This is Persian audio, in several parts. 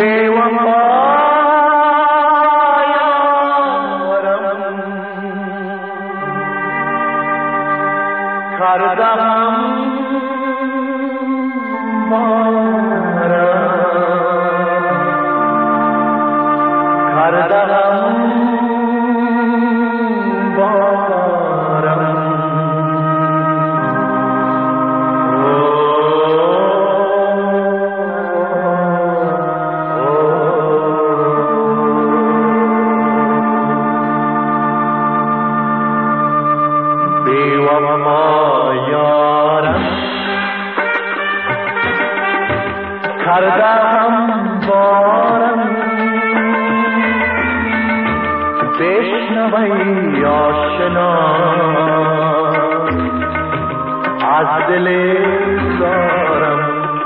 بشنوی آشنا از دل زارم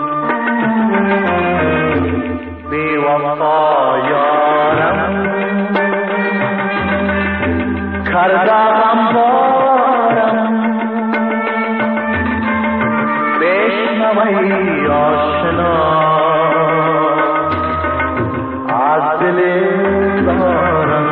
بی وفا یارم کردم بارم بشنوی آشنا از دل زارم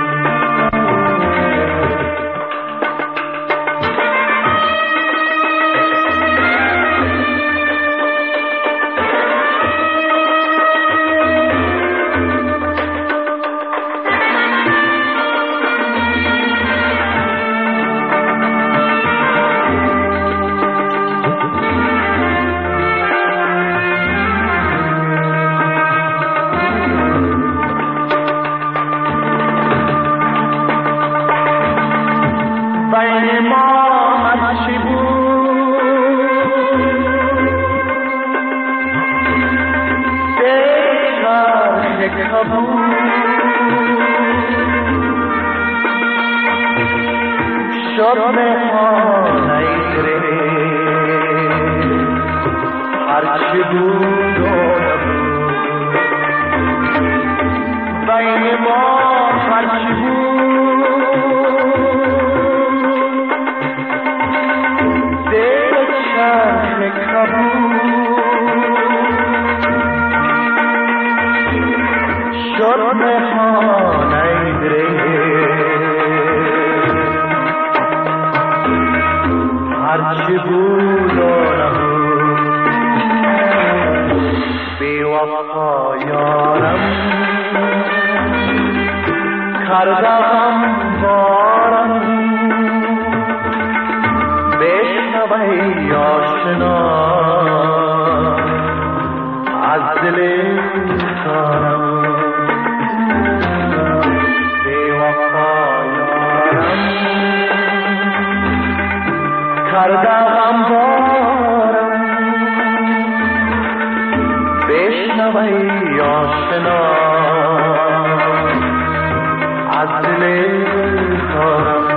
بین ما هرچی بود دلش کبود شد مهمان ایره هرچی بود و نبود بین ما هرچی بود شد مهمان ایره هرچی بود و نبود بی وفا یارم کردم بارم بشنوی آشنا از دل زارم بی وفا یارم کردم بارم بشنوی آشنا از دل زارم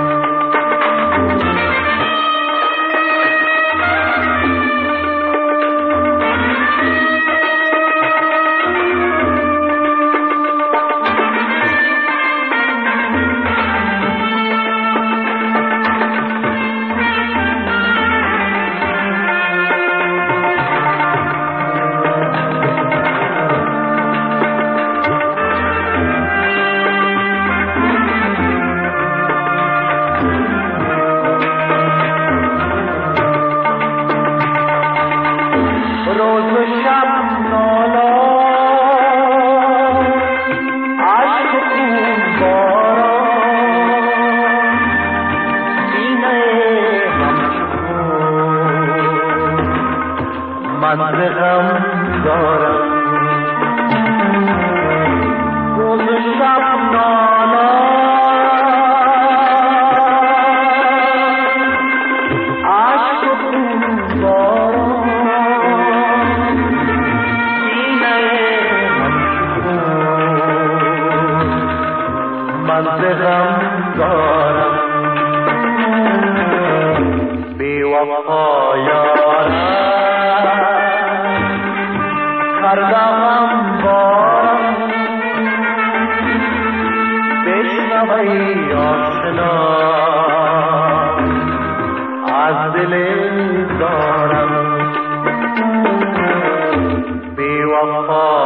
روز و شب نالا عشق و خون باران سینه همچون من به غم دارم روز و شب نالا عشق و خون باران من به غم دارم بی وفا یارم کردم بارم بشنوی آشنا از دل دارم بی وفا